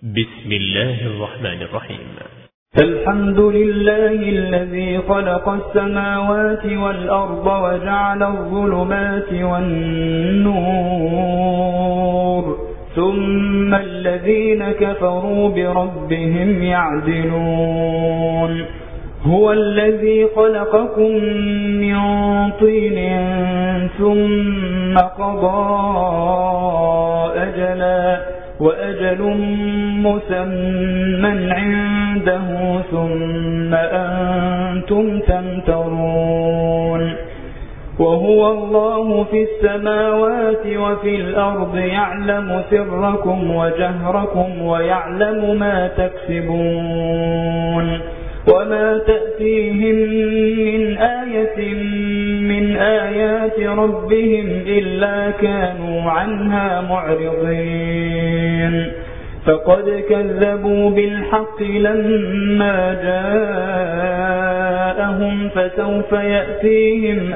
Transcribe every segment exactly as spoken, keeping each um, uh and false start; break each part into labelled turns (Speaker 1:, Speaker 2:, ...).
Speaker 1: بسم الله الرحمن الرحيم.
Speaker 2: الحمد لله الذي خلق السماوات والأرض وجعل الظلمات والنور ثم الذين كفروا بربهم يعدلون. هو الذي خلقكم من طين ثم قضى أجلا وأجل مسمى عنده ثم أنتم تمترون. وهو الله في السماوات وفي الأرض يعلم سركم وجهركم ويعلم ما تكسبون. وما تأتيهم من آية من آيات ربهم إلا كانوا عنها معرضين. فقد كذبوا بالحق لما جاءهم فسوف يأتيهم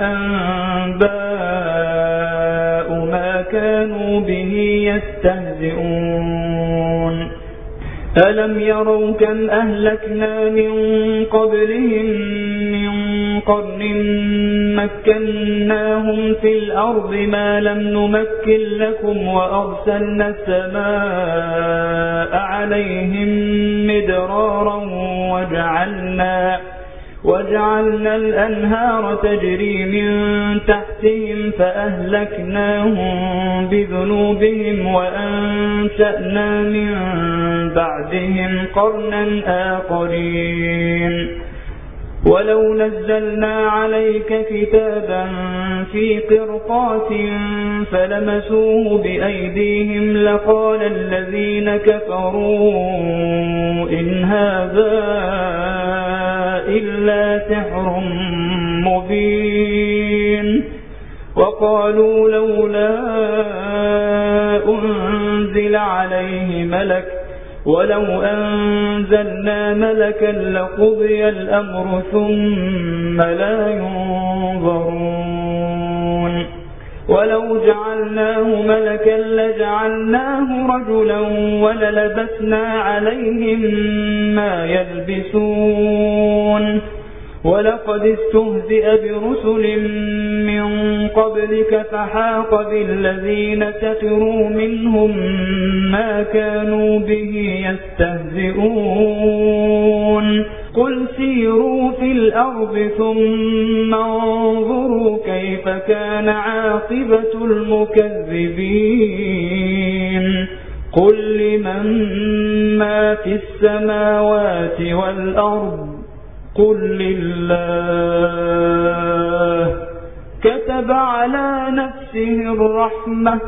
Speaker 2: أنباء ما كانوا به يستهزئون. ألم يروا كم أهلكنا من قبلهم من قرن مكناهم في الأرض ما لم نمكن لكم وأرسلنا السماء عليهم مدرارا وجعلنا وجعلنا الأنهار تجري من تحتهم فأهلكناهم بذنوبهم وأنشأنا من بعدهم قرنا آخرين. ولو نزلنا عليك كتابا في قرطاس فلمسوه بأيديهم لقال الذين كفروا إن هذا إلا سحر مبين. وقالوا لولا أنزل عليه ملك ولو أنزلنا ملكا لقضي الأمر ثم لا ينظرون. ولو جعلناه ملكا لجعلناه رجلا وللبسنا عليهم ما يلبسون. ولقد استهزئ برسل من قبلك فحاق بالذين سخروا منهم ما كانوا به يستهزئون. قل سيروا في الأرض ثم انظروا كيف كان عاقبة المكذبين. قل لمن ما في السماوات والأرض قل لله. كتب على نفسه الرحمة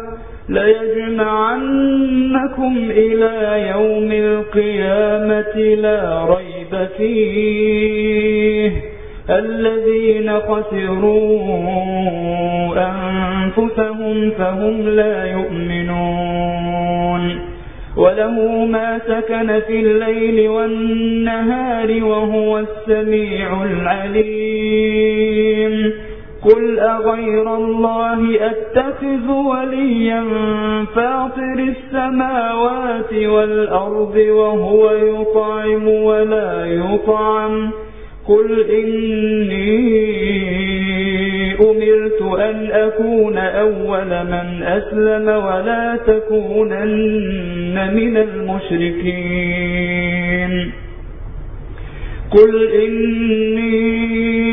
Speaker 2: ليجمعنكم إلى يوم القيامة لا ريب فيه. الذين خسروا أنفسهم فهم لا يؤمنون. وله ما سكن في الليل والنهار وهو السميع العليم. قل أغير الله أتخذ وليا فاطر السماوات والأرض وهو يطعم ولا يطعم. قل إني أمرت أن أكون أول من أسلم ولا تكونن من المشركين. قل إني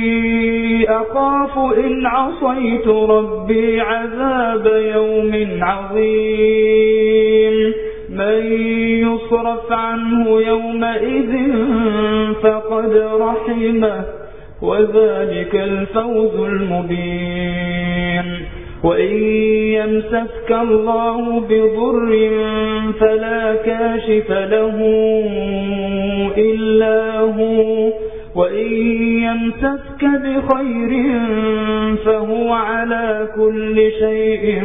Speaker 2: أخاف إن عصيت ربي عذاب يوم عظيم. من يصرف عنه يومئذ فقد رحمه وذلك الفوز المبين. وإن يمسسك الله بضر فلا كاشف له إلا هو وإن يمسسك بخير فهو على كل شيء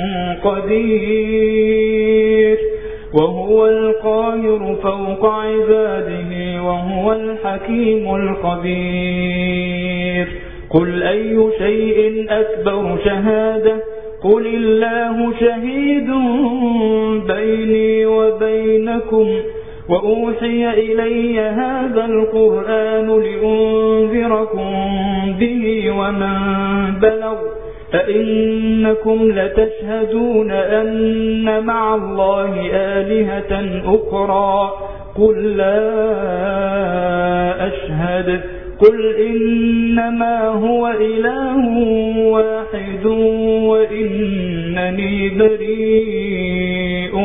Speaker 2: قدير. وهو القاهر فوق عباده وهو الحكيم الخبير. قل أي شيء أكبر شهادة قل الله شهيد بيني وبينكم لكم وأوحي إلي هذا القرآن لأنذركم به ومن بلغ أئنكم لتشهدون أن مع الله آلهة أخرى قل لا أشهد قل إنما هو إله واحد وإنني بريء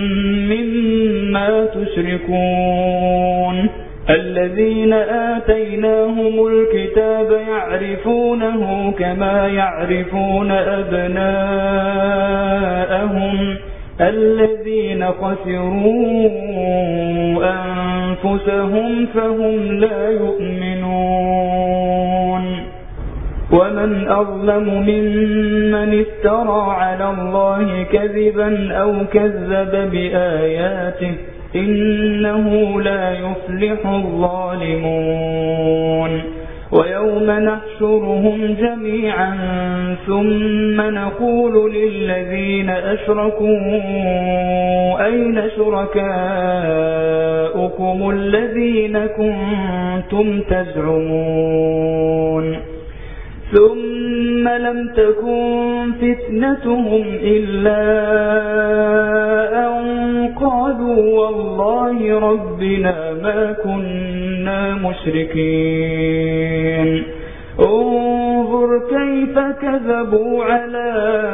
Speaker 2: مما تشركون الذين آتيناهم الكتاب يعرفونه كما يعرفون أبناءهم الذين خسروا أنفسهم فهم لا يؤمنون ومن أظلم ممن افترى على الله كذبا أو كذب بآياته إنه لا يفلح الظالمون ويوم نحشرهم جميعا ثم نقول للذين أشركوا أين شركاؤكم الذين كنتم تزعمون ثم لم تكن فتنتهم إلا أن قالوا والله ربنا ما كنا مشركين انظر كيف كذبوا على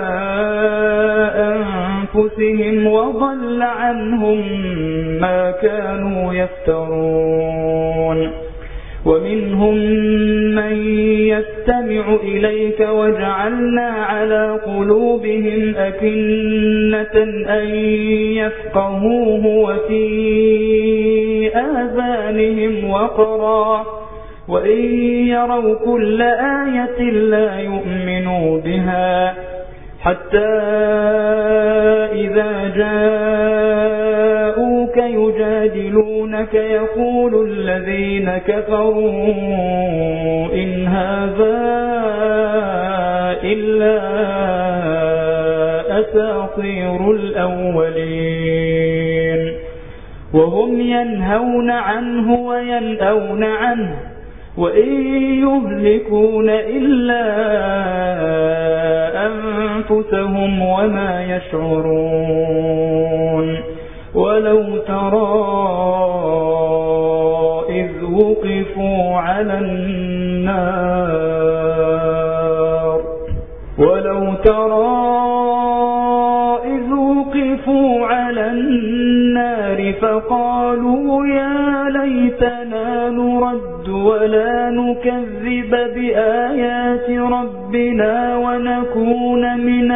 Speaker 2: أنفسهم وضل عنهم ما كانوا يفترون ومنهم من يستمع إليك وجعلنا على قلوبهم أكنة أن يفقهوه وفي آذانهم وقرا وإن يروا كل آية لا يؤمنوا بها حتى إذا جاءوك يجادلونك يقول الذين كفروا إن هذا إلا أساطير الأولين وهم ينهون عنه وينأون عنه وإن يهلكون إلا أنفسهم وما يشعرون ولو ترى إذ وقفوا على النار ولو ترى إذ وقفوا على النار فقالوا يا ليتنا نرد ولا نكذب بآيات ربنا ونكون من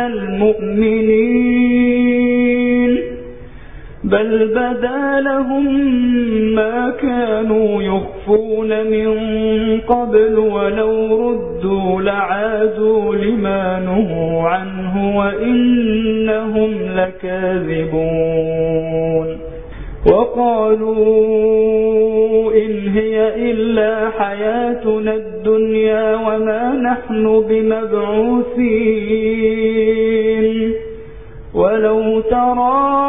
Speaker 2: المؤمنين بل بدا لهم ما كانوا يخفون من قبل ولو ردوا لعادوا لما نهوا عنه وإنهم لكاذبون وقالوا إن هي إلا حياتنا الدنيا وما نحن بمبعوثين ولو ترى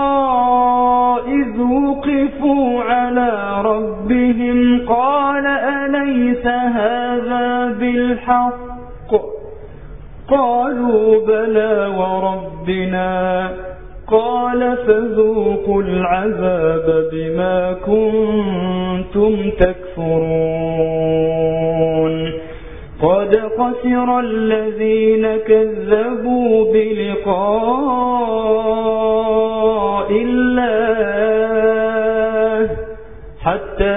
Speaker 2: إذ وقفوا على ربهم قال أليس هذا بالحق قالوا بلى وربنا قال فذوقوا العذاب بما كنتم تكفرون قد خسر الذين كذبوا بلقاء الله حتى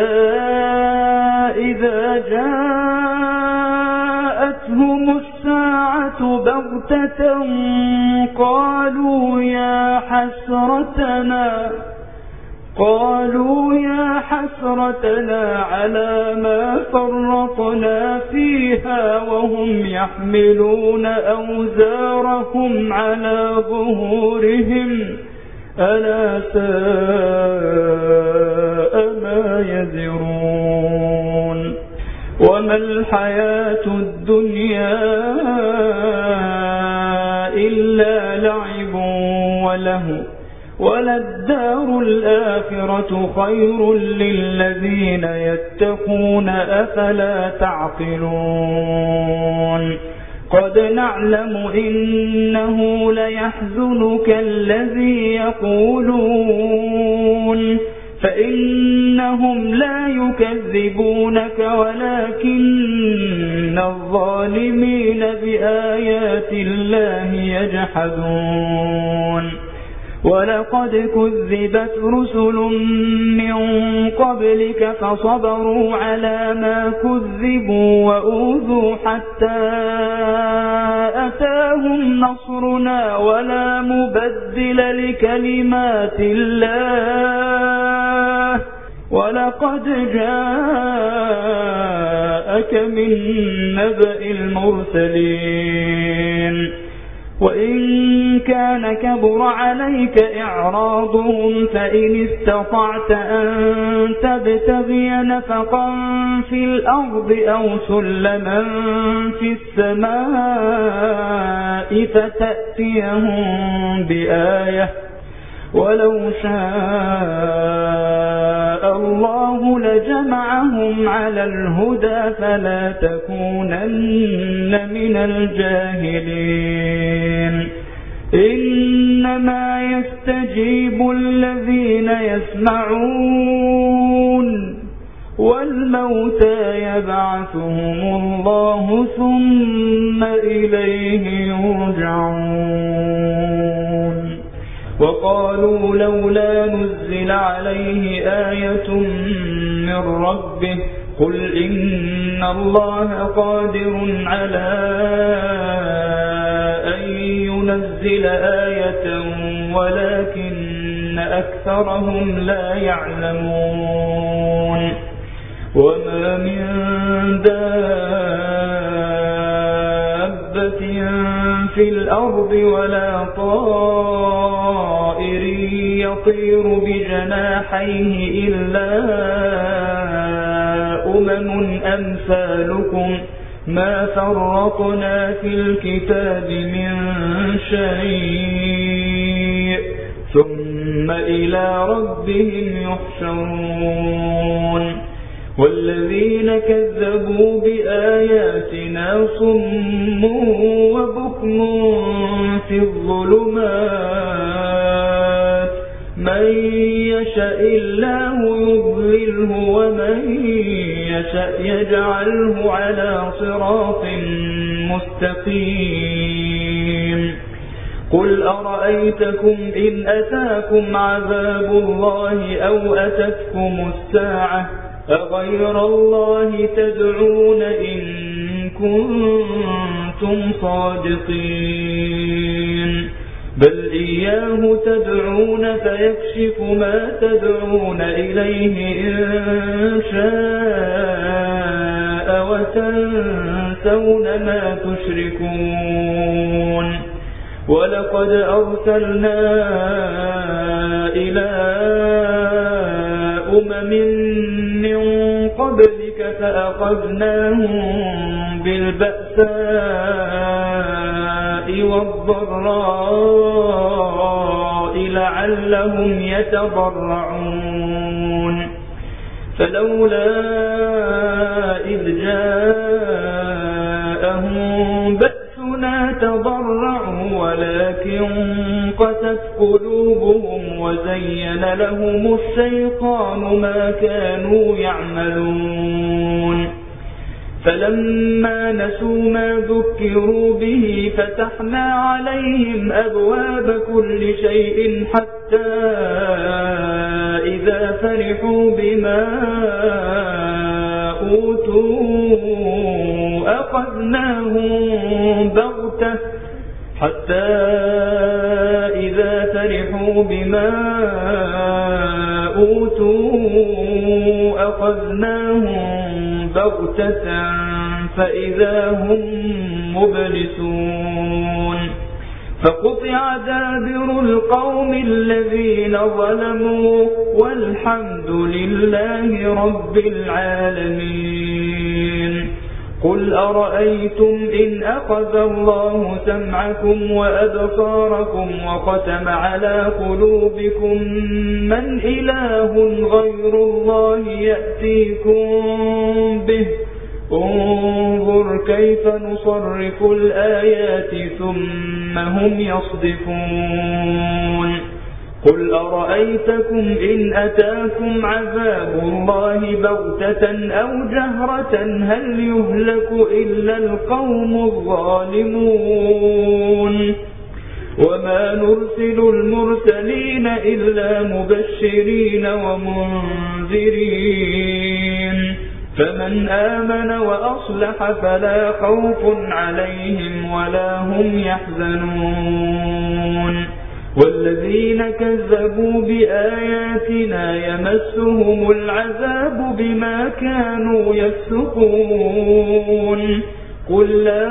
Speaker 2: إذا جاءتهم الساعة بغتة قالوا يا حسرتنا قالوا يا حسرتنا على ما فرطنا فيها وهم يحملون أوزارهم على ظهورهم ألا ساء ما يزرون وما الحياة الدنيا إلا لعب وله وللدار وَالْآخِرَةُ خَيْرٌ لِّلَّذِينَ يَتَّقُونَ أَفَلَا تَعْقِلُونَ قَدْ نَعْلَمُ إِنَّهُ لَيَحْزُنُكَ الَّذِي يَقُولُونَ فَإِنَّهُمْ لَا يُكَذِّبُونَكَ وَلَكِنَّ الظَّالِمِينَ بِآيَاتِ اللَّهِ يَجْحَدُونَ وَلَقَدْ كُذِّبَتْ رُسُلٌ مِّن قَبْلِكَ فَصَبَرُوا عَلَى مَا كُذِّبُوا وَأُوذُوا حَتَّى أَتَاهُمْ نَصْرُنَا وَلَا مُبَدِّلَ لِكَلِمَاتِ اللَّهِ وَلَقَدْ جَاءَكَ مِن نَّبَإِ الْمُرْسَلِينَ وَإِن كَانَ كَبُرَ عَلَيْكَ إِعْرَاضُهُمْ فَإِنِ اسْتَطَعْتَ أَن تَبْتَغِيَ نَفَقًا فِي الْأَرْضِ أَوْ سُلَّمًا فِي السَّمَاءِ فَتَأْتِيَهُم بِآيَةٍ وَلَوْ شَاءَ اللَّهُ لَجَمَعَهُمْ عَلَى الْهُدَى فَلَا تَكُونَنَّ مِنَ الْجَاهِلِينَ إِنَّمَا يَسْتَجِيبُ الَّذِينَ يَسْمَعُونَ وَالْمَوْتَى يَبْعَثُهُمُ اللَّهُ ثُمَّ إِلَيْهِ يُرْجَعُونَ وَقَالُوا لَوْلَا نُزِّلَ عَلَيْهِ آيَةٌ مِّن رَّبِّهِ قُلْ إِنَّ اللَّهَ قَادِرٌ عَلَىٰ أَن يُنَزِّلَ آيَةً وَلَكِنَّ أَكْثَرَهُمْ لَا يَعْلَمُونَ وَمَا مِن دَابَّةٍ فِي الْأَرْضِ وَلَا طَائِرٍ يَطِيرُ بِجَنَاحَيْهِ إِلَّا أُمَمٌ أَمْثَالُكُم مَّا فَرَّطْنَا فِي الْكِتَابِ مِن شَيْءٍ ثُمَّ إِلَىٰ رَبِّهِمْ يُحْشَرُونَ وَالَّذِينَ كَذَّبُوا بِآيَاتِنَا صُمٌّ وَبُكْمٌ فِي الظُّلُمَاتِ مَن يَشَإِ اللَّهُ يُضْلِلْهُ وَمَن يَشَأْ يَجْعَلْهُ عَلَىٰ صِرَاطٍ مُّسْتَقِيمٍ قُلْ أَرَأَيْتَكُمْ إِنْ أَتَاكُمْ عَذَابُ اللَّهِ أَوْ أَتَتْكُمُ السَّاعَةُ أَغَيْرَ اللَّهِ تَدْعُونَ إِن كُنتُمْ صَادِقِينَ بَلْ إِيَّاهُ تَدْعُونَ فَيَكْشِفُ مَا تَدْعُونَ إِلَيْهِ إِن شَاءَ وَتَنسَوْنَ مَا تُشْرِكُونَ وَلَقَدْ أَرْسَلْنَا إِلَىٰ أُمَمٍ مِّن قَبْلِكَ فَأَخَذْنَاهُم بِالْبَأْسَاءِ وَالضَّرَّاءِ لَعَلَّهُمْ يَتَضَرَّعُونَ فَلَوْلَا إِذْ جَاءَهُم بَأْسُنَا تَضَرَّعُوا وَلَكِن قَسَتْ قُلُوبُهُمْ وَزَيَّنَ لَهُمُ الشَّيْطَانُ مَا كَانُوا يَعْمَلُونَ فَلَمَّا نَسُوا مَا ذُكِّرُوا بِهِ فَتَحْنَا عَلَيْهِمْ أَبْوَابَ كُلِّ شَيْءٍ حَتَّى إِذَا فَرِحُوا بِمَا أُوتُوا أَخَذْنَاهُم بَغْتَةً حَتَّى إِذَا فَرِحُوا بِمَا أُوتُوا أَخَذْنَاهُم بَغْتَةً فَإِذَا هُم مُبْلِسُونَ فَقُطِعَ دَابِرُ الْقَوْمِ الَّذِينَ ظَلَمُوا وَالْحَمْدُ لِلَّهِ رَبِّ الْعَالَمِينَ قل أرأيتم إن أخذ الله سمعكم وأبصاركم وختم على قلوبكم من إله غير الله يأتيكم به انظر كيف نصرف الآيات ثم هم يصدفون قل أرأيتكم إن أتاكم عذاب الله بغتة أو جهرة هل يهلك إلا القوم الظالمون وما نرسل المرسلين إلا مبشرين ومنذرين فمن آمن وأصلح فلا خوف عليهم ولا هم يحزنون والذين كذبوا بآياتنا يمسهم العذاب بما كانوا يفسقون قل لا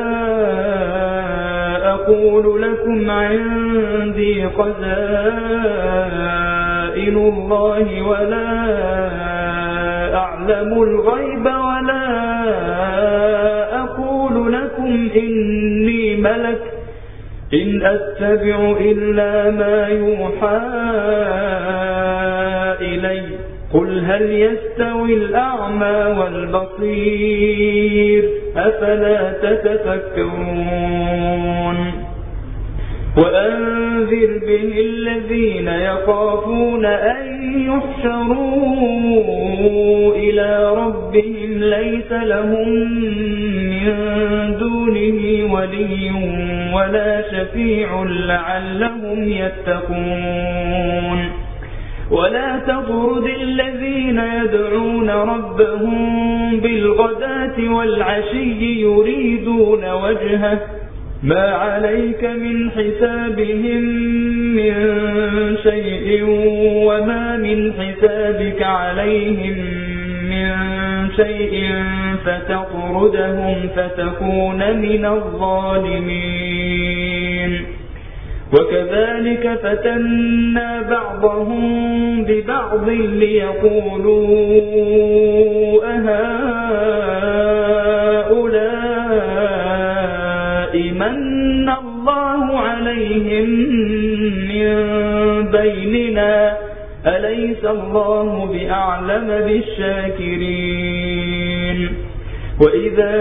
Speaker 2: أقول لكم عندي خزائن الله ولا أعلم الغيب ولا أقول لكم إني ملك إن أتبع إلا ما يوحى إلي قل هل يستوي الأعمى والبصير أفلا تتفكرون وأنذر به الذين يخافون أن يحشروا إلى ربهم ليس لهم من دونه ولي ولا شفيع لعلهم يتقون ولا تطرد الذين يدعون ربهم بالغداة والعشي يريدون وجهه ما عليك من حسابهم من شيء وما من حسابك عليهم من شيء فتطردهم فتكون من الظالمين وكذلك فتنا بعضهم ببعض ليقولوا أهؤلاء من الله عليهم من بيننا أليس الله بأعلم بالشاكرين وإذا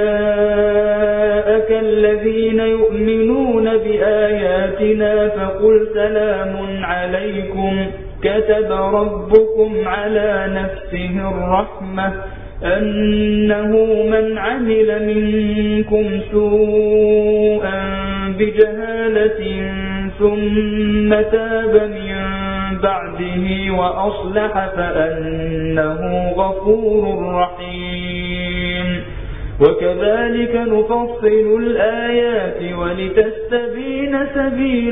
Speaker 2: جاءك الذين يؤمنون بآياتنا فقل سلام عليكم كتب ربكم على نفسه الرحمة أنه من عمل منكم سوءا بجهالة ثم تاب من بعده وأصلح فأنه غفور رحيم وكذلك نفصل الآيات ولتستبين سبيل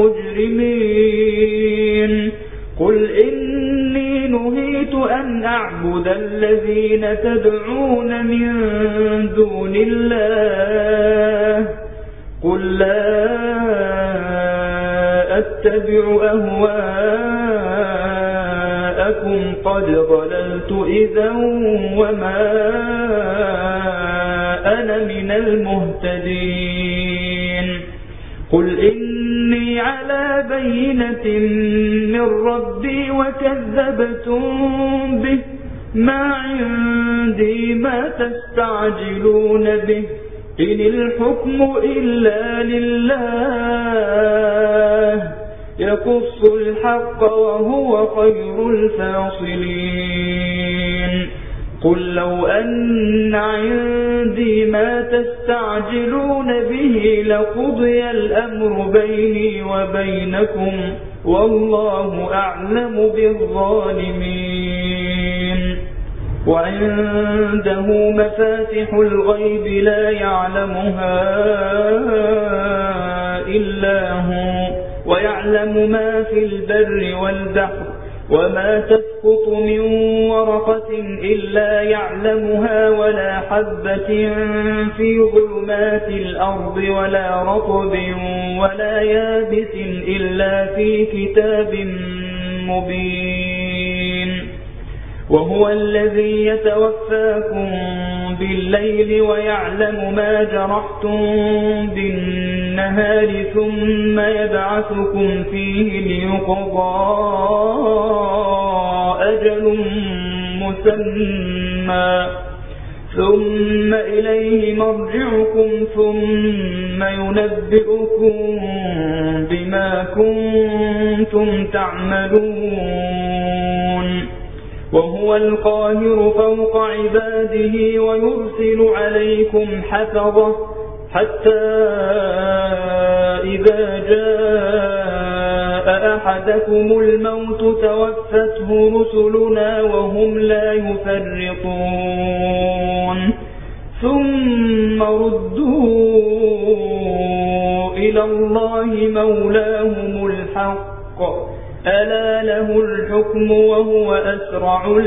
Speaker 2: المجرمين قل إني نهيت أن أعبد الذين تدعون من دون الله قل لا أتبع أهواءكم قد ضللت إذا وما أنا من المهتدين قل إني على بينة من ربي وكذبتم به ما عندي ما تستعجلون به إن الحكم إلا لله يقص الحق وهو خير الفاصلين قل لو أن عندي ما تستعجلون به لقضي الأمر بيني وبينكم والله أعلم بالظالمين وعنده مفاتح الغيب لا يعلمها إلا هو ويعلم ما في البر والبحر وما تسقط من ورقة إلا يعلمها ولا حبة في ظلمات الأرض ولا رطب ولا يابس إلا في كتاب مبين وهو الذي يتوفاكم بالليل ويعلم ما جرحتم بالنهار ثم يبعثكم فيه ليقضى أجل مسمى ثم إليه مرجعكم ثم ينبئكم بما كنتم تعملون وهو القاهر فوق عباده ويرسل عليكم حفظة حتى إذا جاء أحدكم الموت توفته رسلنا وهم لا يفرطون ثم ردوا إلى الله مولاهم الحق ألا له الحكم وهو أسرع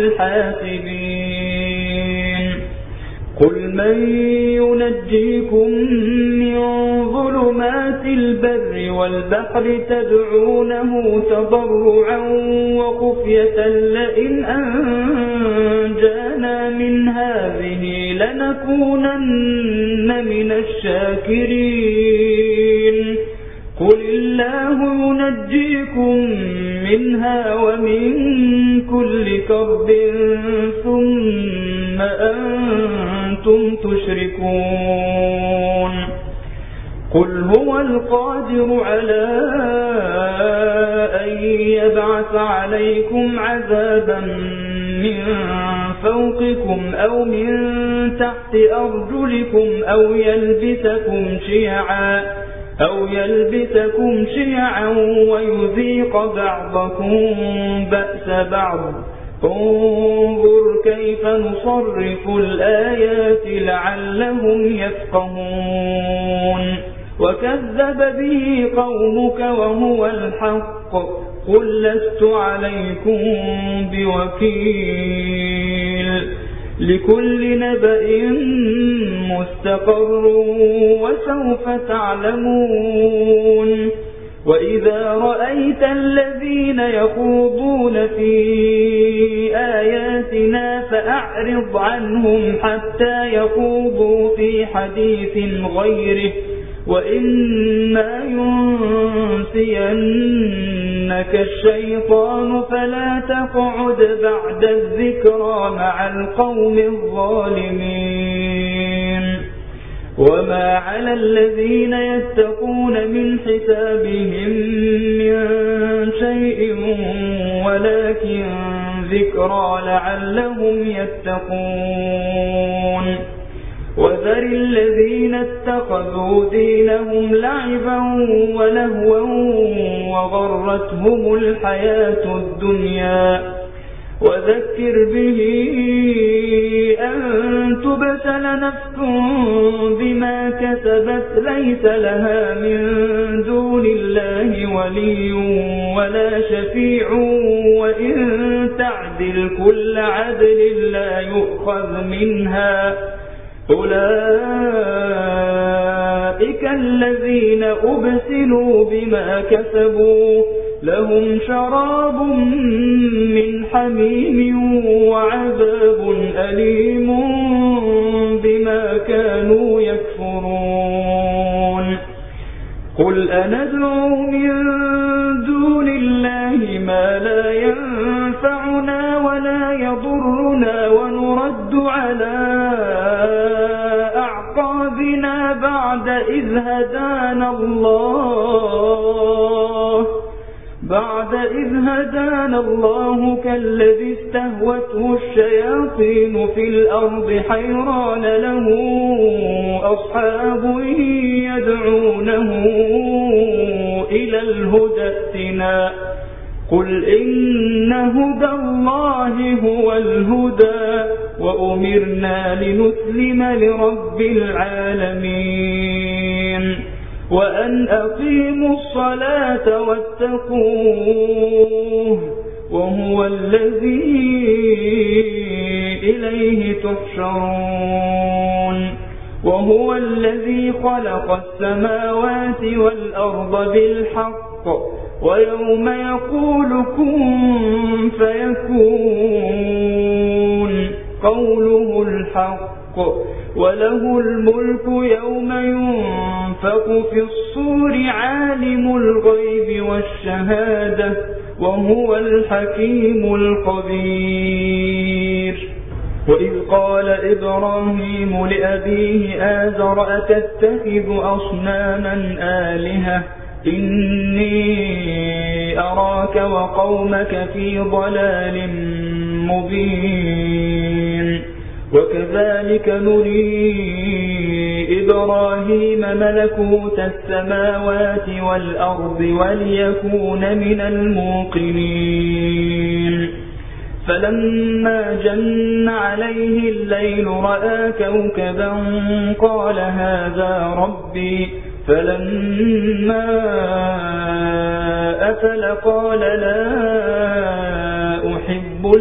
Speaker 2: الحاسبين قل من ينجيكم من ظلمات البر والبحر تدعونه تضرعا وخفية لئن أنجانا من هذه لنكونن من الشاكرين قل الله ينجيكم منها ومن كل كرب ثم أنتم تشركون قل هو القادر على أن يبعث عليكم عذابا من فوقكم أو من تحت أرجلكم أو يلبسكم شيعا أو يلبسكم شيعا ويذيق بعضكم بأس بعض انظر كيف نصرف الآيات لعلهم يفقهون وكذب به قومك وهو الحق قل لست عليكم بوكيل لكل نبأ مستقر وسوف تعلمون وإذا رأيت الذين يخوضون في آياتنا فأعرض عنهم حتى يخوضوا في حديث غيره وإما ينسينك الشيطان فلا تقعد بعد الذكرى مع القوم الظالمين وما على الذين يتقون من حسابهم من شيء ولكن ذكرى لعلهم يتقون وذر الذين اتخذوا دينهم لعبا ولهوا وغرتهم الحياة الدنيا وذكر به أن تبتل نفس بما كسبت ليس لها من دون الله ولي ولا شفيع وإن تعدل كل عدل لا يؤخذ منها أولئك الذين أبسلوا بما كسبوا لهم شراب من حميم وعذاب أليم بما كانوا يكفرون قل أندعو من دون الله ما لا ينفعنا ولا يضرنا ونرد على أعقابنا بعد إذ هدانا الله بعد إذ هدانا الله كالذي استهوته الشياطين في الأرض حيران له أصحاب يدعونه إلى الهدى ائتنا قل إن هدى الله هو الهدى وأمرنا لنسلم لرب العالمين وأن أقيموا الصلاة واتقوه وهو الذي إليه تحشرون وهو الذي خلق السماوات والأرض بالحق ويوم يقول كن فيكون قوله الحق وله الملك يوم ينفخ في الصور عالم الغيب والشهادة وهو الحكيم الخبير وإذ قال إبراهيم لأبيه آزر أتتخذ أصناما آلهة إني أراك وقومك في ضلال مبين وكذلك نري إبراهيم ملكوت السماوات والأرض وليكون من الموقنين فلما جن عليه الليل رأى كوكبا قال هذا ربي فلما أفل قال لا أحب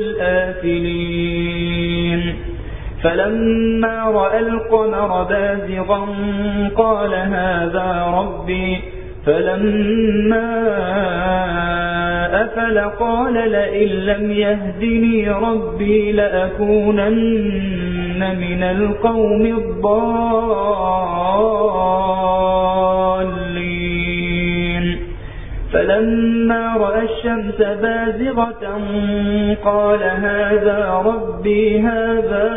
Speaker 2: الآفلين فلما رأى القمر بازغا قال هذا ربي فلما أفل قال لئن لم يهدني ربي لأكونن من القوم الضالين فلما رأى الشمس بازغة قال هذا ربي هذا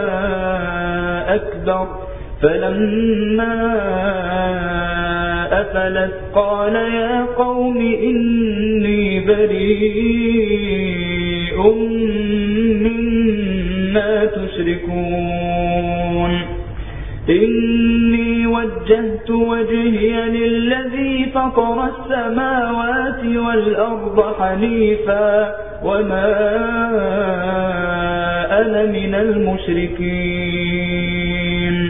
Speaker 2: أكبر فلما أفلت قال يا قوم إني بريء مما تشركون إني وجهت وجهي للذي فطر السماوات والأرض حنيفا وما أنا من المشركين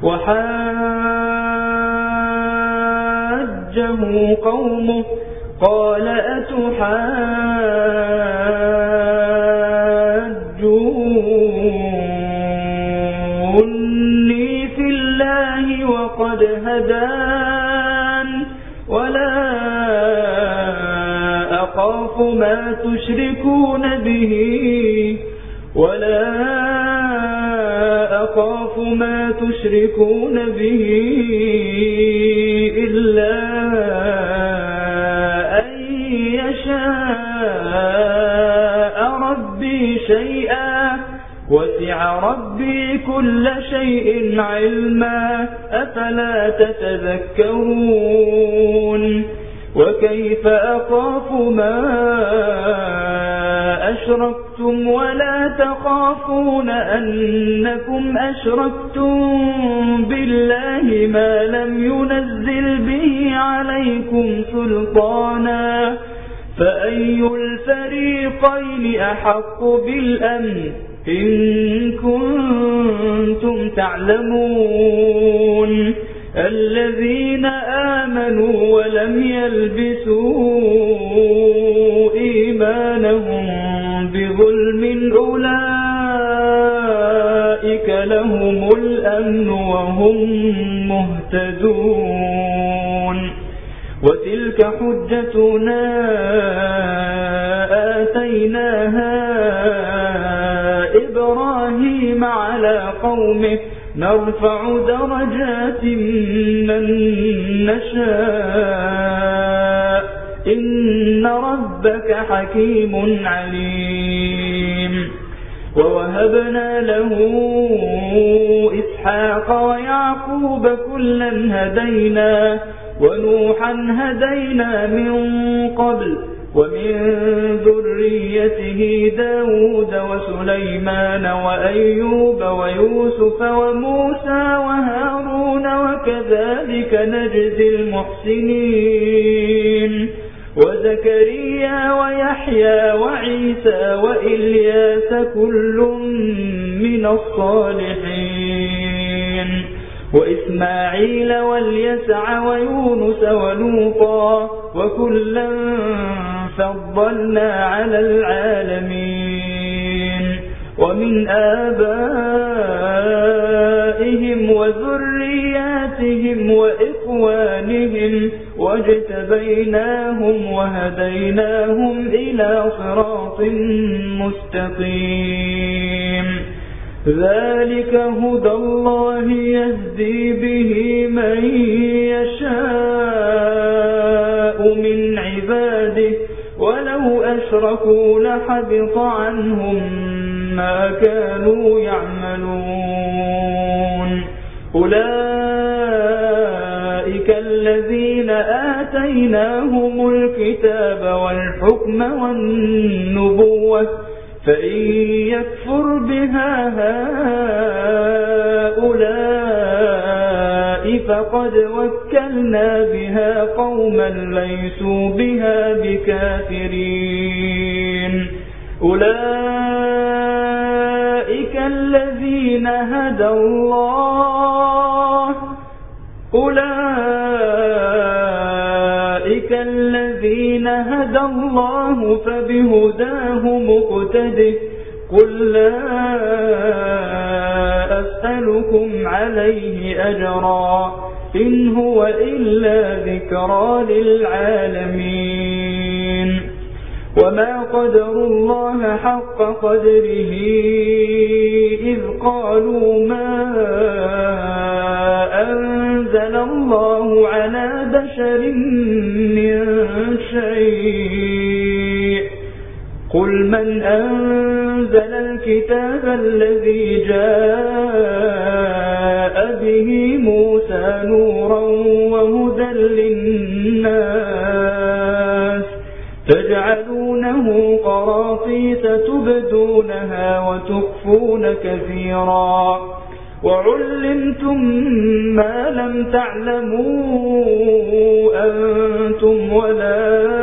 Speaker 2: وحاجه قومه قال أتحاجوني في الله وقد هدان ولا أخاف ما تشركون به ولا أخاف ما تشركون به إلا أن يشاء ربي شيئا وسع ربي كل شيء علما أفلا تتذكرون وكيف أخاف ما أشركتم ولا تخافون أنكم أشركتم بالله ما لم ينزل به عليكم سلطانا فأي الفريقين أحق بالأمن إن كنتم تعلمون الذين آمنوا ولم يلبسوا إيمانهم بظلم أولئك لهم الأمن وهم مهتدون وتلك حجتنا آتيناها إبراهيم على قومه نرفع درجات من نشاء إن ربك حكيم عليم ووهبنا له إسحاق ويعقوب كلا هدينا ونوحا هدينا من قبل ومن ذريته داود وسليمان وأيوب ويوسف وموسى وهارون وكذلك نجزي المحسنين وزكريا ويحيى وعيسى وإلياس كل من الصالحين وإسماعيل واليسع ويونس ولوطا وكلا فضلنا على العالمين ومن آبائهم وذرياتهم وإخوانهم واجتبيناهم وهديناهم إلى صراط مستقيم ذلك هدى الله يهدي به من يشاء من عباده ولو أشركوا لحبط عنهم ما كانوا يعملون أولئك الذين آتيناهم الكتاب والحكم والنبوة فإن يكفر بها هؤلاء فقد وكلنا بها قوما ليسوا بها بكافرين أولئك الذين هدى الله أولئك الذين هدى الله فبهداه مقتده قل لا أسألكم عليه أجرا إن هو إلا ذكرى للعالمين وما قدروا الله حق قدره إذ قالوا ما أنزل الله على بشر من شيء قل من أنزل الكتاب الذي جاء به موسى نورا وهدى للناس تجعلونه قراطيس تبدونها وتخفون كثيرا وعلمتم ما لم تعلموا أنتم ولا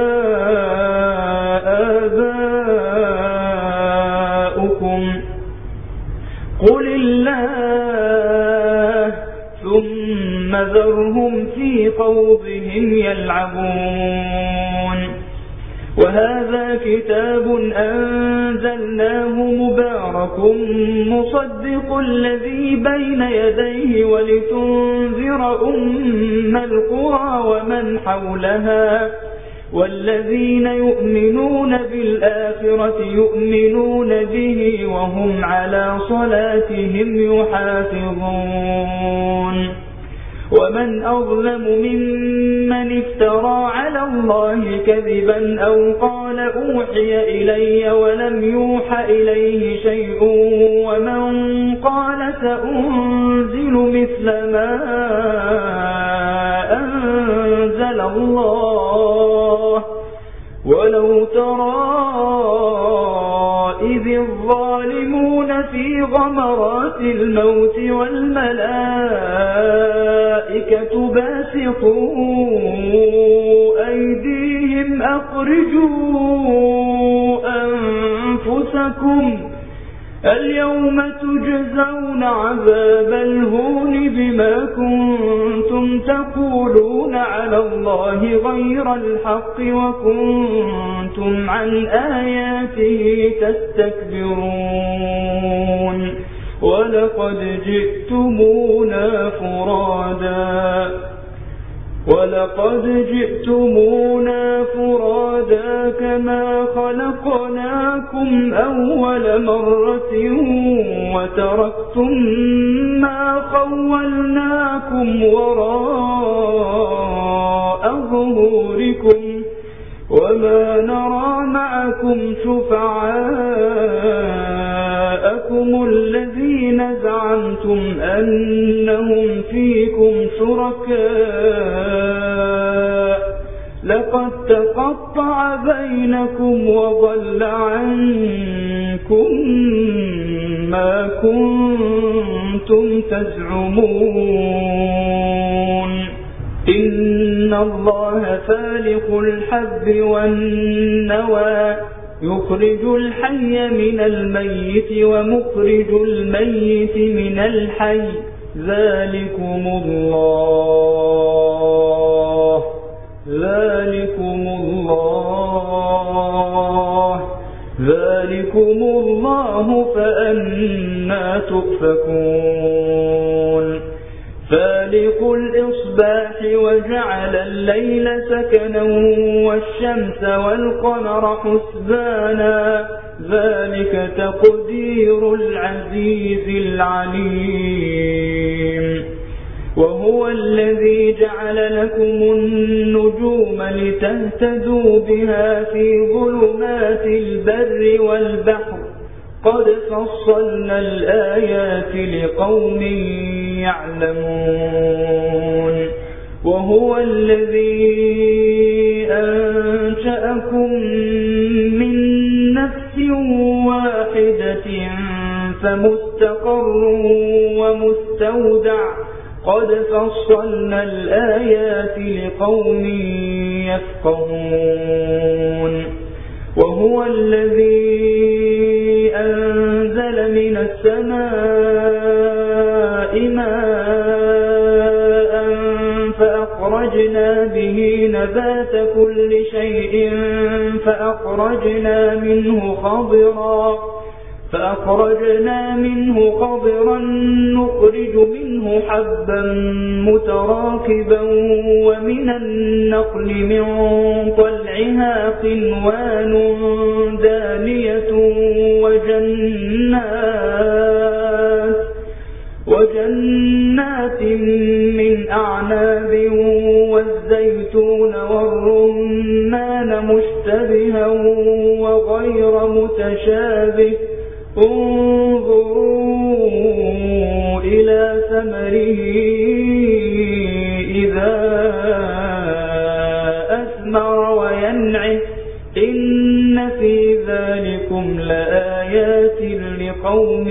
Speaker 2: آباؤكم قل الله ثم ذرهم في خوضهم يلعبون وهذا كتاب أنزلناه مبارك مصدق الذي بين يديه ولتنذر أم القرى ومن حولها والذين يؤمنون بالآخرة يؤمنون به وهم على صلاتهم يحافظون ومن أظلم ممن افترى على الله كذبا أو قال أوحي إلي ولم يوحى إليه شيء ومن قال سأنزل مثل ما أنزل الله ولو ترى إذ الظالمون في غمرات الموت والملائكة باسطوا أيديهم أخرجوا أنفسكم اليوم تجزون عذاب الهون بما كنتم تقولون على الله غير الحق وكنتم عن آياته تستكبرون ولقد جئتمونا فرادا ولقد جئتمونا فرادا كما خلقناكم أول مرة وتركتم ما خولناكم وراء ظهوركم وما نرى معكم شفعاءكم الذين زعمتم أنهم فيكم شركاء لقد تقطع بينكم وضل عنكم ما كنتم تزعمون إن الله فالق الحب والنوى يخرج الحي من الميت ومخرج الميت من الحي ذلكم الله ذلكم الله ذلكم الله فأنى تؤفكون فالق الإصباح وجعل الليل سكنا والشمس والقمر حسبانا ذلك تقدير العزيز العليم وهو الذي جعل لكم النجوم لتهتدوا بها في ظلمات البر والبحر قد فصلنا الآيات لقوم يعلمون وهو الذي أنشأكم من نفس واحدة فمستقر ومستودع قد فصلنا الآيات لقوم يفقهون وهو الذي أنزل من السماء ماء فأخرجنا به نبات كل شيء فأخرجنا منه خضرا فأخرجنا منه خضرا نخرج منه حبا متراكبا ومن النخل من طلعها قنوان دانية وجنات وجنات من أعناب والزيتون والرمان مشتبها وغير متشابه انظروا إلى ثمره إذا أثمر وينعه إن في ذلكم لآيات لقوم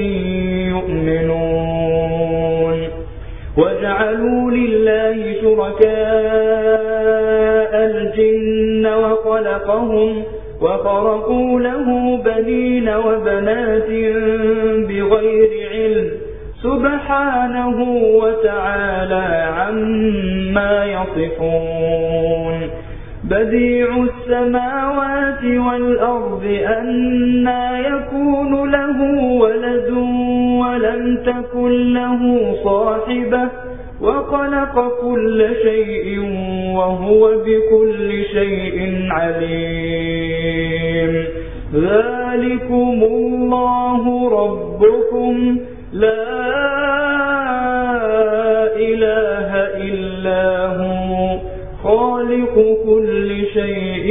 Speaker 2: يؤمنون وجعلوا لله شركاء الجن وخلقهم وخرقوا له بنين وبنات بغير علم سبحانه وتعالى عما يصفون بديع السماوات والأرض أنى يكون له ولد ولم تكن له صاحبة وخلق كل شيء وهو بكل شيء عليم ذلكم الله ربكم لا إله إلا هو خالق كل شيء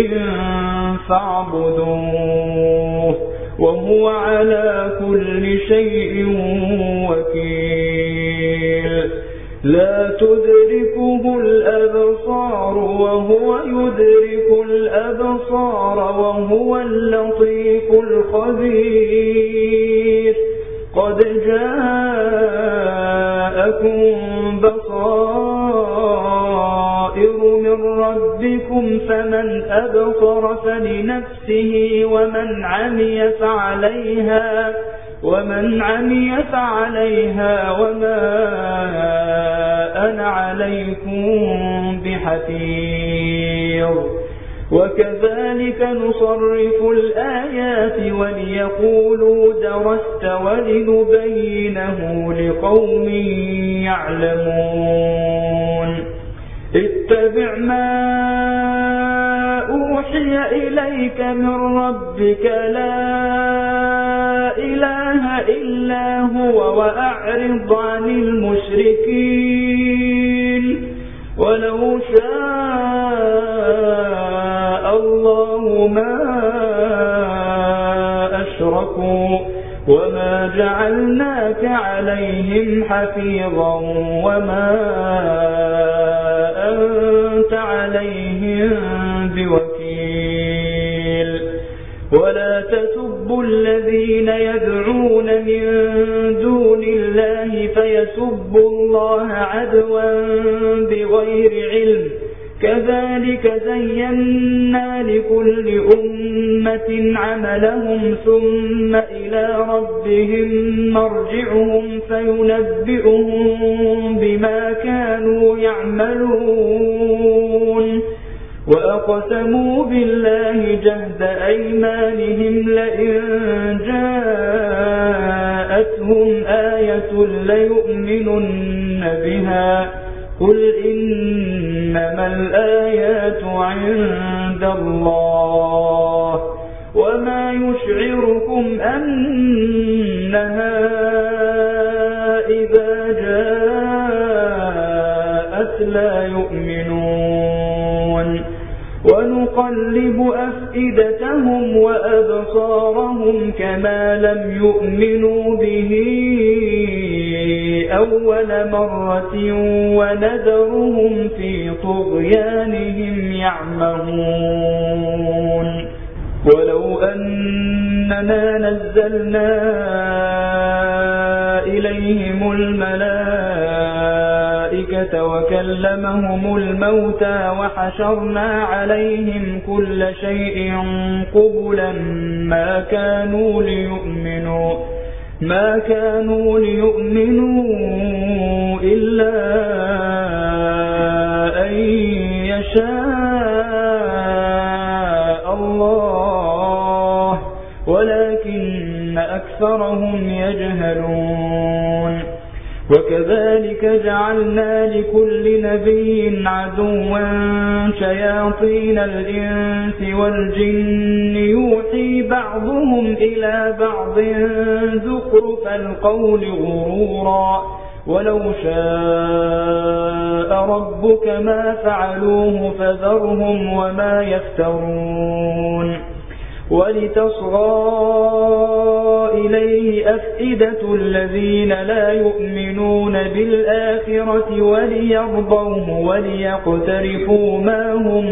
Speaker 2: فاعبدوه وهو على كل شيء وكيل لا تدركه الأبصار وهو يدرك الأبصار وهو اللطيف الخبير قد جاءكم بصائر من ربكم فمن أبصر فلنفسه ومن عمي فعليها ومن عمي فعليها وما أنا عليكم بحفيظ وكذلك نصرف الآيات وليقولوا درست ولنبينه لقوم يعلمون اتبع ما أوحي إليك من ربك لا إله إلا هو وأعرض عن المشركين ولو شاء الله ما أشركوا وما جعلناك عليهم حفيظا وما أنت عليهم بوكيل ولا تسبوا الذين يدعون من دون الله فيسبوا الله عدوا بغير علم كذلك زينا لكل أمة عملهم ثم إلى ربهم مرجعهم فينبئهم بما كانوا يعملون وأقسموا بالله جهد أيمانهم لئن جاءتهم آية ليؤمنن بها قل إنما الآيات عند الله وما يشعركم أنها إذا جاءت لا يؤمنون ونقلب أفئدتهم وأبصارهم كما لم يؤمنوا به أول مرة ونذرهم في طغيانهم يعمهون ولو أننا نزلنا إليهم الملائكة وكلمهم الموتى وحشرنا عليهم كل شيء قبلا ما كانوا ليؤمنوا ما كانوا ليؤمنوا إلا أن يشاء الله ولكن أكثرهم يجهلون وكذلك جعلنا لكل نبي عدوا شياطين الإنس والجن يوحي بعضهم إلى بعض زخرف القول غرورا ولو شاء ربك ما فعلوه فذرهم وما يفترون ولتصغى إليه أفئدة الذين لا يؤمنون بالآخرة وليرضوه وليقترفوا ما هم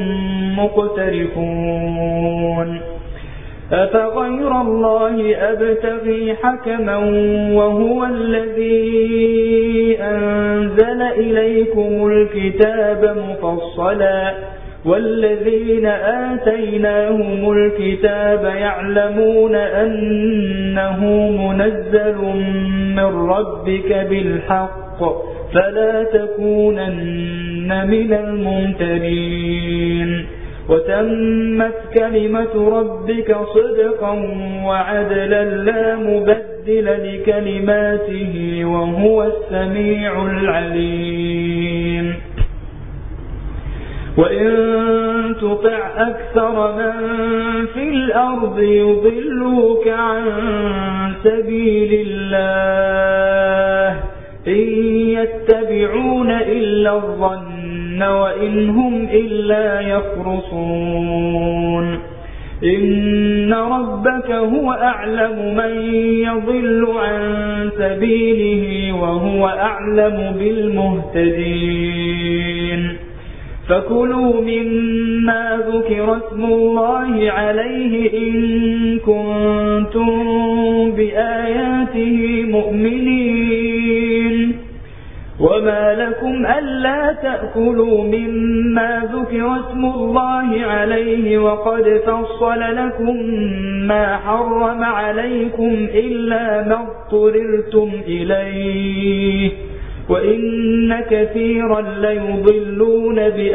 Speaker 2: مقترفون أفغير الله أبتغي حكما وهو الذي أنزل إليكم الكتاب مفصلا والذين آتيناهم الكتاب يعلمون أنه منزل من ربك بالحق فلا تكونن من الممترين وتمت كلمة ربك صدقا وعدلا لا مبدل لكلماته وهو السميع العليم وإن تطع أكثر من في الأرض يضلوك عن سبيل الله إن يتبعون إلا الظن وإن هم إلا يخرصون إن ربك هو أعلم من يضل عن سبيله وهو أعلم بالمهتدين فكلوا مما ذكر اسم الله عليه إن كنتم بآياته مؤمنين وما لكم ألا تأكلوا مما ذكر اسم الله عليه وقد فصل لكم ما حرم عليكم إلا ما اضطررتم إليه وإن كثيرا ليضلون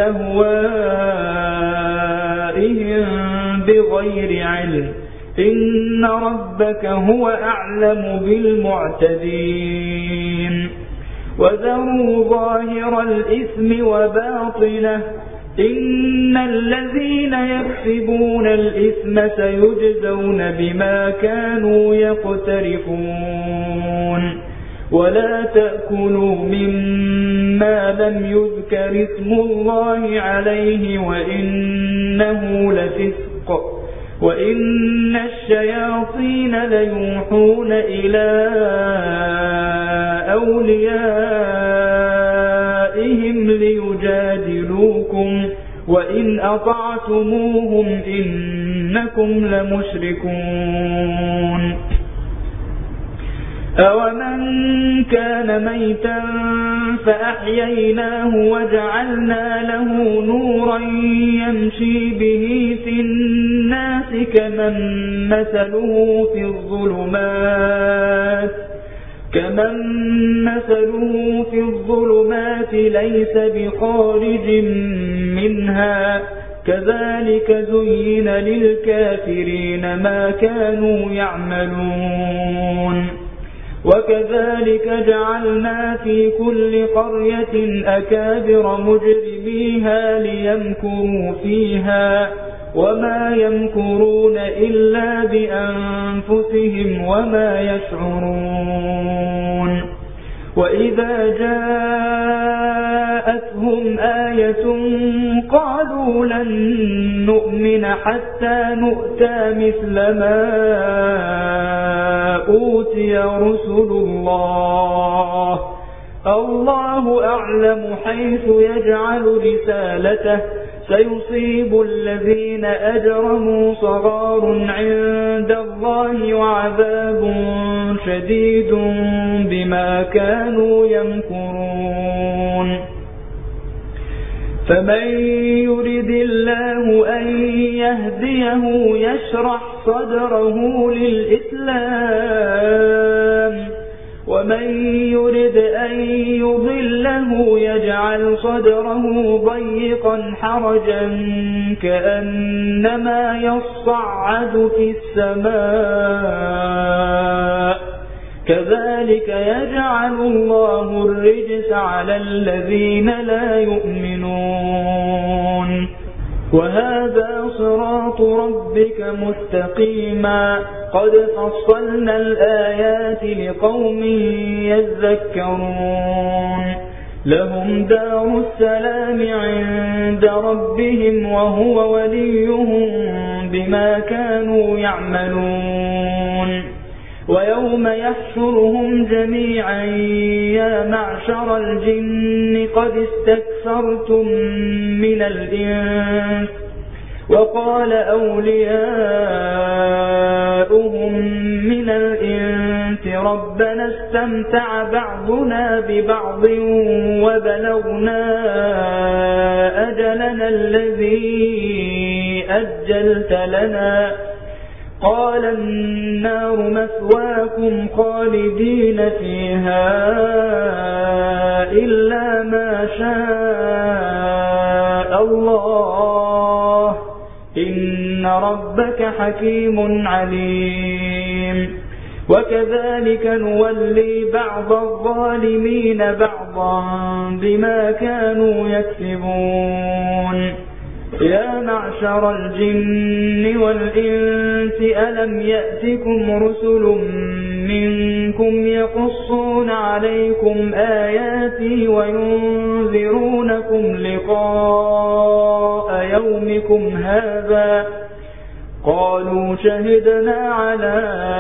Speaker 2: بأهوائهم بغير علم إن ربك هو أعلم بالمعتدين وذروا ظاهر الإثم وباطنه إن الذين يكسبون الإثم سيجزون بما كانوا يقترفون ولا تأكلوا مما لم يذكر اسم الله عليه وإنه لفسق وإن الشياطين ليوحون إلى أوليائهم ليجادلوكم وإن أطعتموهم إنكم لمشركون أومن كان ميتا فأحييناه وجعلنا له نورا يمشي به في الناس كمن مثله في الظلمات كمن مثله في الظلمات ليس بخارج منها كذلك زين للكافرين ما كانوا يعملون وكذلك جعلنا في كل قرية أكابر مجرميها ليمكروا فيها وما يمكرون إلا بأنفسهم وما يشعرون وإذا جاءتهم آية قالوا لن نؤمن حتى نؤتى مثل ما أوتي رسل الله الله أعلم حيث يجعل رسالته سيصيب الذين أجرموا صغار عند الله وعذاب شديد بما كانوا يمكرون فمن يرد الله أن يهديه يشرح صدره للإسلام ومن يرد أن يضله يجعل صدره ضيقا حرجا كأنما يصعد في السماء كذلك يجعل الله الرجس على الذين لا يؤمنون وهذا صراط ربك مستقيما قد فصلنا الآيات لقوم يذكرون لهم دار السلام عند ربهم وهو وليهم بما كانوا يعملون ويوم يحشرهم جميعا يا معشر الجن قد استكثرتم من الإنس وقال أولياؤهم من الإنس ربنا استمتع بعضنا ببعض وبلغنا أجلنا الذي أجلت لنا قال النار مثواكم خالدين فيها إلا ما شاء الله إن ربك حكيم عليم وكذلك نولي بعض الظالمين بعضا بما كانوا يكسبون يا معشر الجن والإنس ألم يأتكم رسل منكم يقصون عليكم آياتي وينذرونكم لقاء يومكم هذا قالوا شهدنا على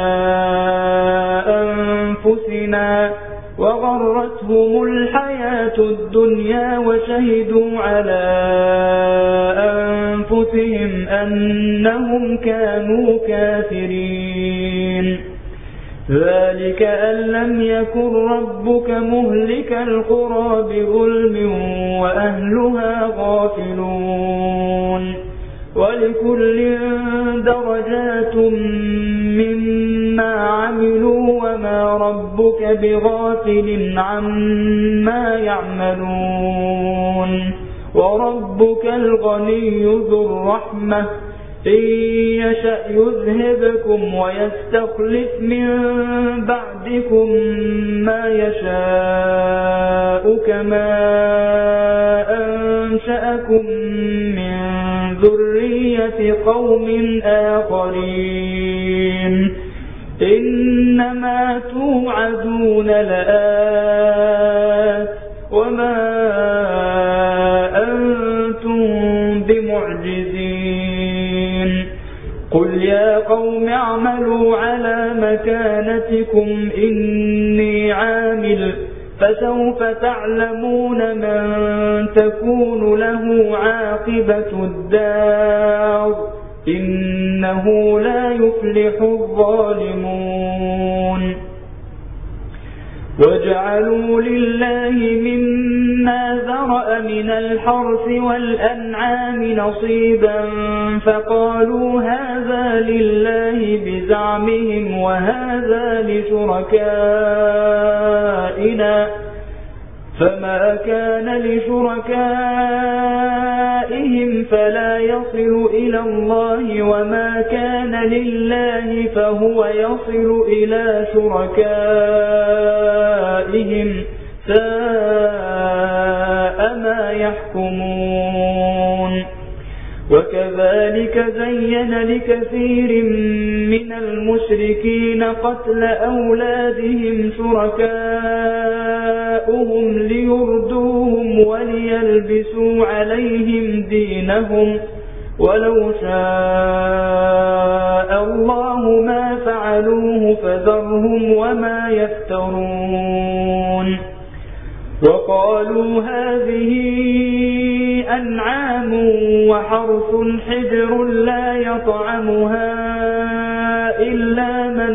Speaker 2: أنفسنا وغرتهم الحياة الدنيا وشهدوا على أنفسهم أنهم كانوا كافرين ذلك أن لم يكن ربك مهلك القرى بظلم وأهلها غافلون ولكل درجات مما عملوا وما ربك بغافل عما يعملون وربك الغني ذو الرحمة إن يشأ يذهبكم ويستخلف من بعدكم ما يشاء كما أنشأكم من ذرية قوم آخرين إنما توعدون لآت وما أنتم بمعجزين قل يا قوم اعملوا على مكانتكم إني عامل فسوف تعلمون من تكون له عاقبة الدار إنه لا يفلح الظالمون وجعلوا لله مما ذرأ من الحرث والأنعام نصيبا فقالوا هذا لله بزعمهم وهذا لشركائنا فما كان لشركائهم فلا يصل إلى الله وما كان لله فهو يصل إلى شركائهم ساء ما يحكمون وكذلك زين لكثير من المشركين قتل أولادهم شركاؤهم ليردوهم وليلبسوا عليهم دينهم ولو شاء الله ما فعلوه فذرهم وما يفترون وقالوا هذه أنعام وحرث حجر لا يطعمها إلا من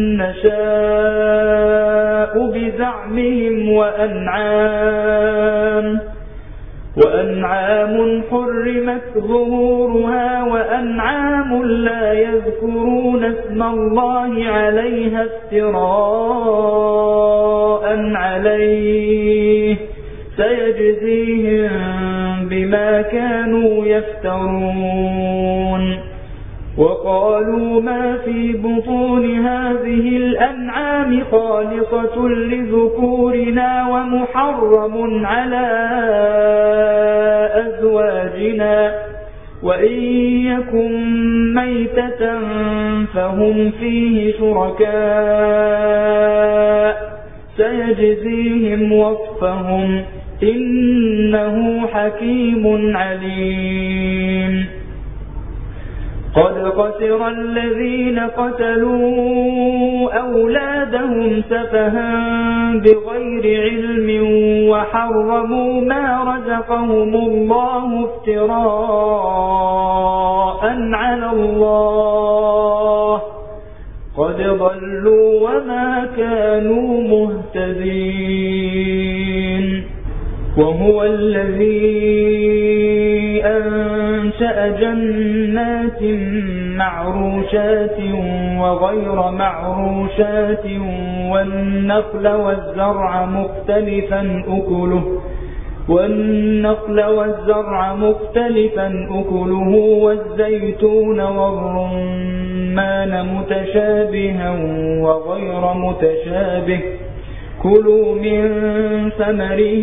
Speaker 2: نشاء بزعمهم وأنعام وأنعام حرمت ظهورها وأنعام لا يذكرون اسم الله عليها افتراء عليه سيجزيهم بما كانوا يفترون وقالوا ما في بطون هذه الأنعام خالصة لذكورنا ومحرم على أزواجنا وإن يكن ميتة فهم فيه شركاء سيجزيهم وصفهم إنه حكيم عليم قد خسر الذين قتلوا أولادهم سفها بغير علم وحرموا ما رزقهم الله افتراء على الله قد ضلوا وما كانوا مهتدين وهو الذي أنشأ جنات معروشات وغير معروشات والنخل والزرع مختلفا أكله والنخل والزرع مختلفا أكله والزيتون والرمان متشابها وغير متشابه كلوا من ثمره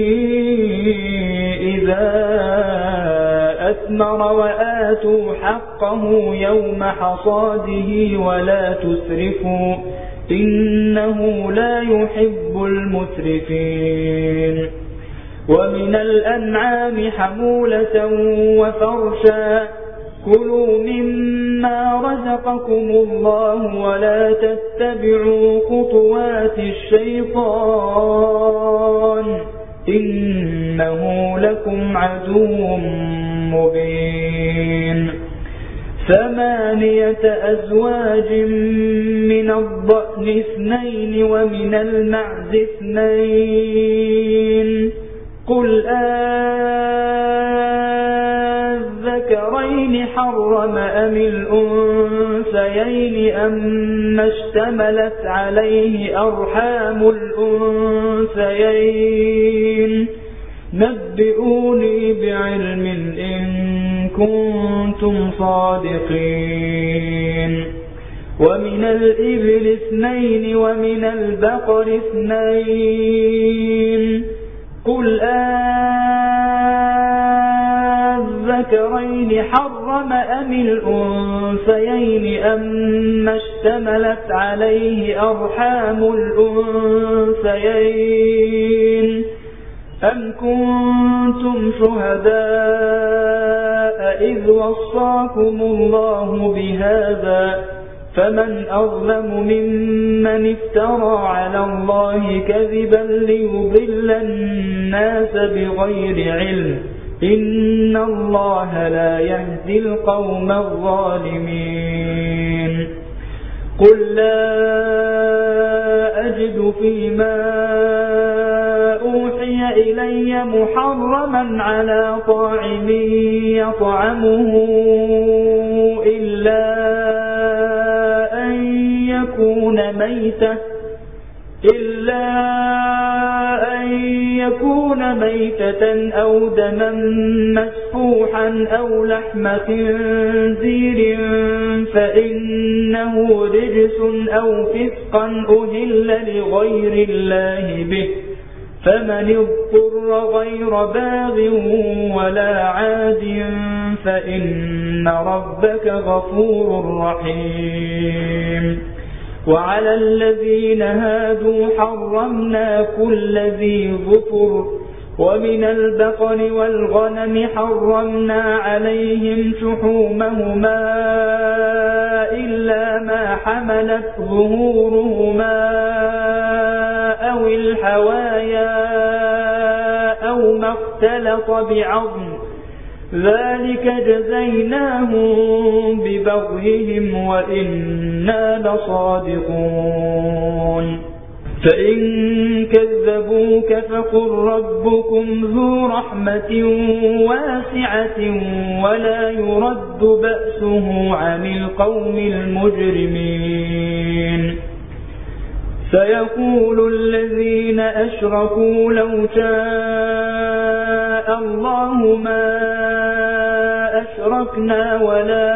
Speaker 2: إذا أثمر وآتوا حقه يوم حصاده ولا تسرفوا إنه لا يحب المسرفين ومن الأنعام حمولة وفرشا كلوا مما رزقكم الله ولا تتبعوا خطوات الشيطان إنه لكم عدو مبين ثمانية أزواج من الضأن اثنين ومن المعز اثنين قل أذكرين حرم أم الأنثيين أما اشتملت عليه أرحام الأنثيين نبئوني بعلم إن كنتم صادقين ومن الإبل اثنين ومن البقر اثنين قل أذكرين حرم أم الأنثيين أما اشتملت عليه أرحام الأنثيين أم كنتم شهداء إذ وصاكم الله بهذا فمن أظلم ممن افترى على الله كذبا ليضل الناس بغير علم إن الله لا يهدي القوم الظالمين قل لا أجد فيما أوحي إلي محرما على طاعم يطعمه إلا أن يكون ميتة إلا أن يكون ميتة أو دما مسفوحا أو لحم خنزير فإنه رجس أو فسقا أهل لغير الله به، فمن اضطر غير باغ ولا عاد فإن ربك غفور رحيم. وعلى الذين هادوا حرمنا كل ذي ظفر، ومن البقر والغنم حرمنا عليهم شحومهما إلا ما حملت ظهورهما أو الحوايا أو ما اختلط بعظم، ذلك جزيناهم ببغيهم وإنا لصادقون. فإن كذبوك فقل ربكم ذو رحمة واسعة ولا يرد بأسه عن القوم المجرمين. سيقول الذين أشركوا لو شاء الله ما أشركنا ولا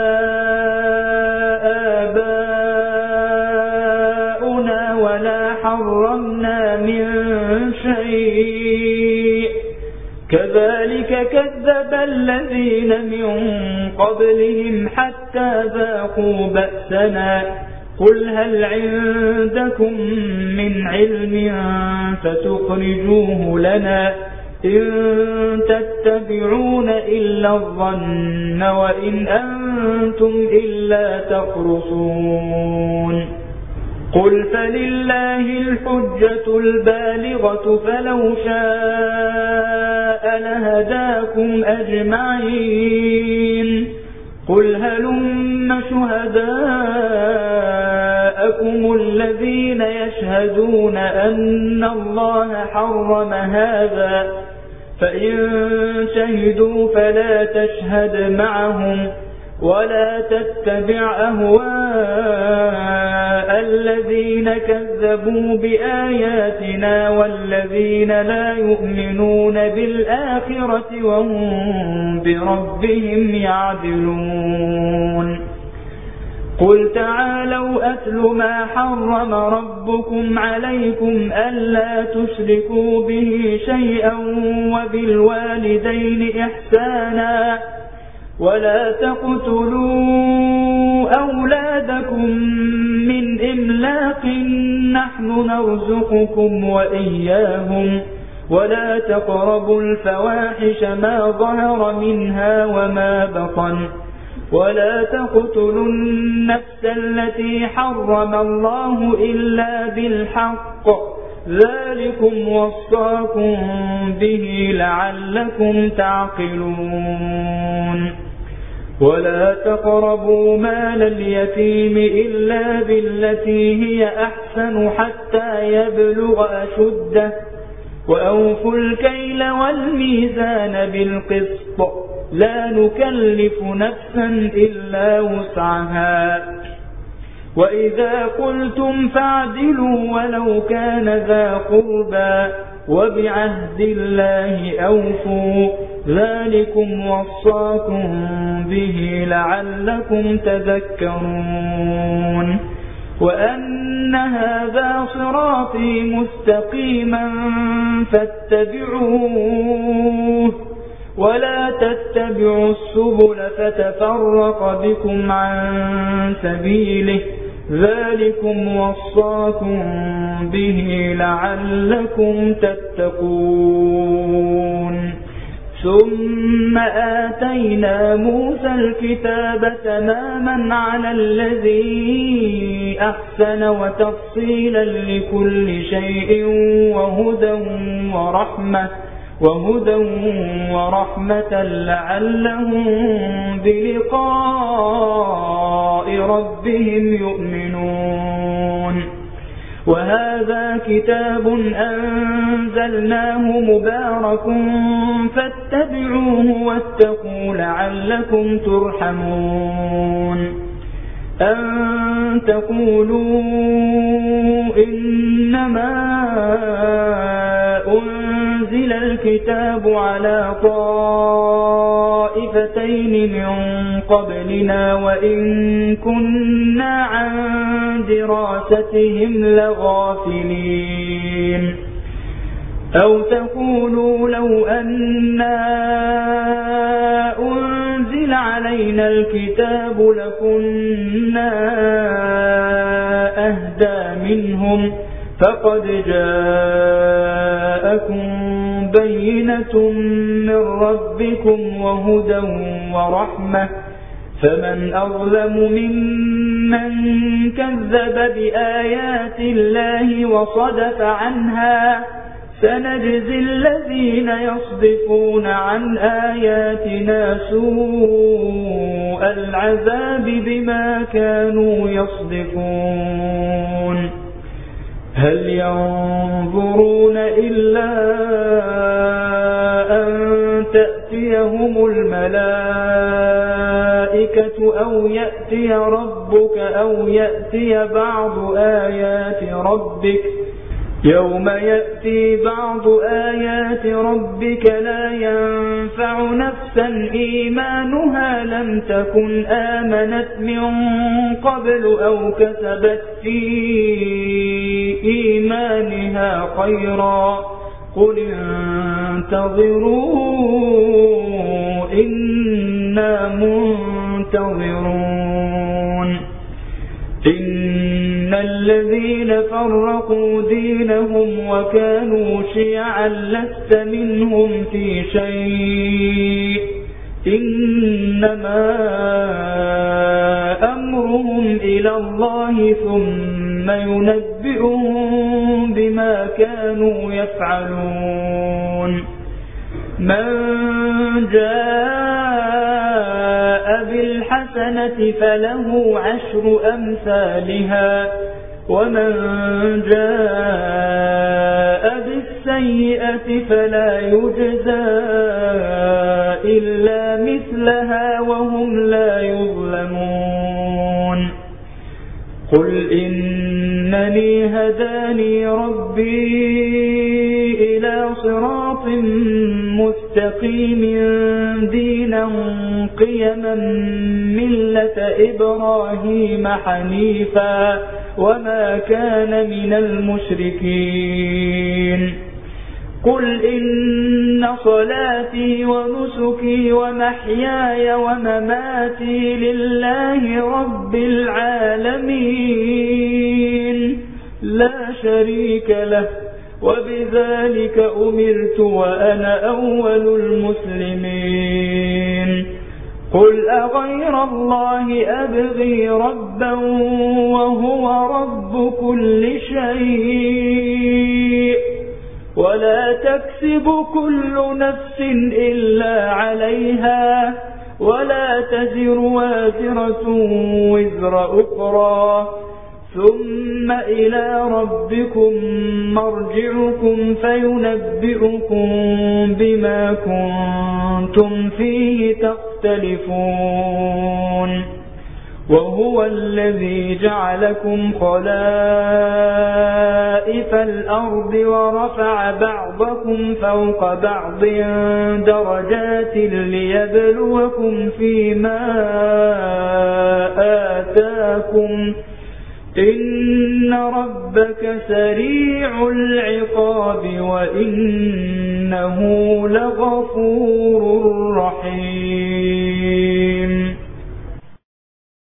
Speaker 2: آباؤنا ولا حرمنا من شيء، كذلك كذب الذين من قبلهم حتى ذاقوا بأسنا. قل هل عندكم من علم فتخرجوه لنا، إن تتبعون إلا الظن وإن أنتم إلا تخرصون. قل فلله الحجة البالغة فلو شاء لهداكم أجمعين. قل هلم شهداءكم الذين يشهدون أن الله حرم هذا، فإن شهدوا فلا تشهد معهم ولا تتبع أهواء الذين كذبوا بآياتنا والذين لا يؤمنون بالآخرة وهم بربهم يعدلون. قل تعالوا أتل ما حرم ربكم عليكم ألا تشركوا به شيئا وبالوالدين إحسانا ولا تقتلوا أولادكم من إملاق نحن نرزقكم وإياهم ولا تقربوا الفواحش ما ظهر منها وما بطن ولا تقتلوا النفس التي حرم الله إلا بالحق، ذلكم وصاكم به لعلكم تعقلون. ولا تقربوا مال اليتيم إلا بالتي هي أحسن حتى يبلغ أشده، وأوفوا الكيل والميزان بالقسط، لا نكلف نفسا إلا وسعها، وإذا قلتم فاعدلوا ولو كان ذا قربى، وبعهد الله أوفوا، ذلكم وصاكم به لعلكم تذكرون. وأن هذا صراطي مستقيما فاتبعوه ولا تتبعوا السبل فتفرق بكم عن سبيله، ذلكم وصاكم به لعلكم تتقون. ثم آتينا موسى الكتاب تماما على الذي أحسن وتفصيلا لكل شيء وهدى ورحمة وهدى ورحمة لعلهم بلقاء ربهم يؤمنون. وهذا كتاب أنزلناه مبارك فاتبعوه واتقوا لعلكم ترحمون. أن تقولوا إنما الكتاب على طائفتين من قبلنا وإن كنا عن دراستهم لغافلين أو تقولوا لو أنا أنزل علينا الكتاب لكنا أهدى منهم فقد جاءكم بينة من ربكم وهدى ورحمة فمن أظلم ممن كذب بآيات الله وصدف عنها سنجزي الذين يصدفون عن آياتنا سوء العذاب بما كانوا يصدفون هل ينظرون إلا أن تأتيهم الملائكة أو يأتي ربك أو يأتي بعض آيات ربك يوم يأتي بعض آيات ربك لا ينفع نفسا إيمانها لم تكن آمنت من قبل أو كسبت في إيمانها خيرا قل انتظروا إنا منتظرون إن الذين فرقوا دينهم وكانوا شيعا لست منهم في شيء إنما أمرهم إلى الله ثم ينبئهم بما كانوا يفعلون من جاء بالحسنة فله عشر أمثالها ومن جاء بالسيئة فلا يجزى إلا مثلها وهم لا يظلمون قل إنني هداني ربي إلى صراط مستقيم دينا قيما ملة إبراهيم حنيفا وما كان من المشركين قل إن صلاتي ونسكي ومحياي ومماتي لله رب العالمين لا شريك له وبذلك أمرت وأنا أول المسلمين قل أغير الله أبغي ربا وهو رب كل شيء ولا تكسب كل نفس إلا عليها ولا تزر وازرة وزر أخرى ثم إلى ربكم مرجعكم فينبئكم بما كنتم فيه تختلفون وهو الذي جعلكم خلائف الأرض ورفع بعضكم فوق بعض درجات ليبلوكم فيما آتاكم إن ربك سريع العقاب وإنه لغفور رحيم